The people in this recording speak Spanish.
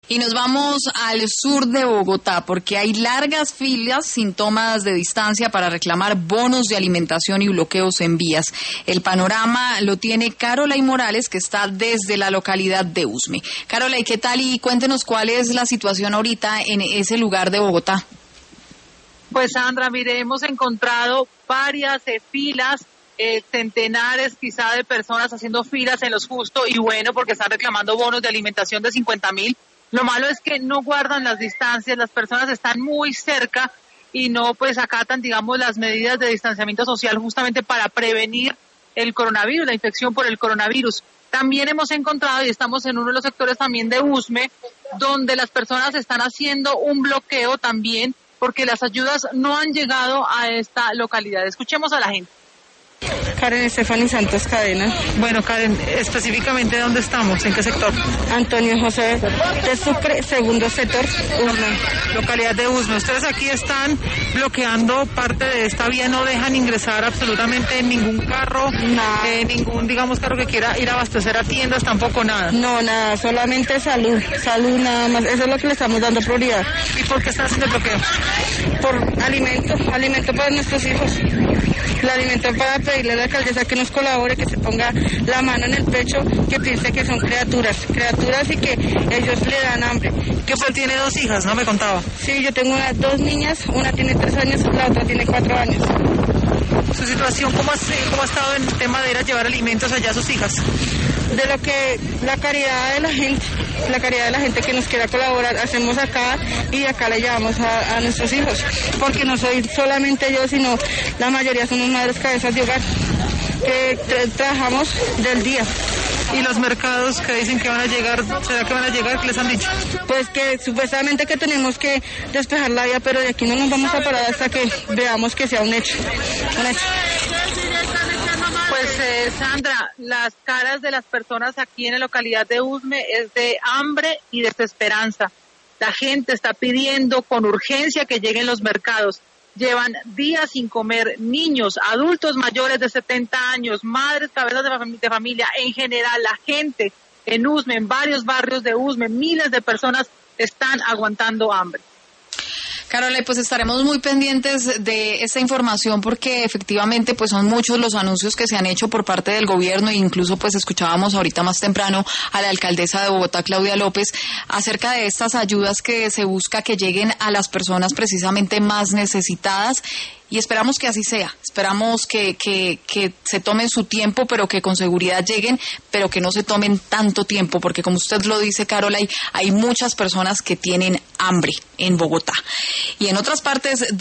Y nos vamos al sur de Bogotá porque hay largas filas sin tomas de distancia para reclamar bonos de alimentación y bloqueos en vías. El panorama lo tiene Carolay Morales, que está desde la localidad de Usme. Carolay, ¿qué tal? Y cuéntenos cuál es la situación ahorita en ese lugar de Bogotá. Pues Sandra, mire, hemos encontrado varias filas, centenares quizá de personas haciendo filas en los Justo y Bueno porque están reclamando bonos de alimentación de 50.000. Lo malo es que no guardan las distancias, las personas están muy cerca y no pues acatan, digamos, las medidas de distanciamiento social justamente para prevenir el coronavirus, la infección por el coronavirus. También hemos encontrado, y estamos en uno de los sectores también de Usme, donde las personas están haciendo un bloqueo también porque las ayudas no han llegado a esta localidad. Escuchemos a la gente. Karen Estefany Santos Cadena. Bueno, Karen, específicamente ¿dónde estamos? ¿En qué sector? Antonio José de Sucre, segundo sector, Usme. Localidad de Usme. Ustedes aquí están bloqueando parte de esta vía, no dejan ingresar absolutamente ningún carro, ningún, digamos, carro que quiera ir a abastecer a tiendas, tampoco nada. No, nada, solamente salud nada más, eso es lo que le estamos dando prioridad. ¿Y por qué están haciendo el bloqueo? Por alimento para nuestros hijos. El alimento para pedirle a la alcaldesa que nos colabore, que se ponga la mano en el pecho, que piense que son criaturas y que ellos le dan hambre. ¿Que usted tiene 2 hijas, no me contaba? Sí, yo tengo 2 niñas, una tiene 3 años, la otra tiene 4 años. ¿Su situación cómo ha estado en el tema de ir a llevar alimentos allá a sus hijas? De lo que la caridad de la gente que nos quiera colaborar, hacemos acá y acá le llevamos a nuestros hijos, porque no soy solamente yo, sino la mayoría somos madres cabezas de hogar, que trabajamos del día. ¿Y los mercados que dicen que van a llegar, será que van a llegar? ¿Qué les han dicho? Pues que supuestamente que tenemos que despejar la vía, pero de aquí no nos vamos a parar hasta que veamos que sea un hecho. Pues Sandra, las caras de las personas aquí en la localidad de Usme es de hambre y desesperanza. La gente está pidiendo con urgencia que lleguen los mercados. Llevan días sin comer, niños, adultos mayores de 70 años, madres, cabezas de familia, en general, la gente en Usme, en varios barrios de Usme, miles de personas están aguantando hambre. Carolay, pues estaremos muy pendientes de esta información porque efectivamente pues son muchos los anuncios que se han hecho por parte del gobierno e incluso pues escuchábamos ahorita más temprano a la alcaldesa de Bogotá, Claudia López, acerca de estas ayudas que se busca que lleguen a las personas precisamente más necesitadas. Y esperamos que así sea, esperamos que se tomen su tiempo, pero que con seguridad lleguen, pero que no se tomen tanto tiempo, porque como usted lo dice, Carolay, hay muchas personas que tienen hambre en Bogotá. Y en otras partes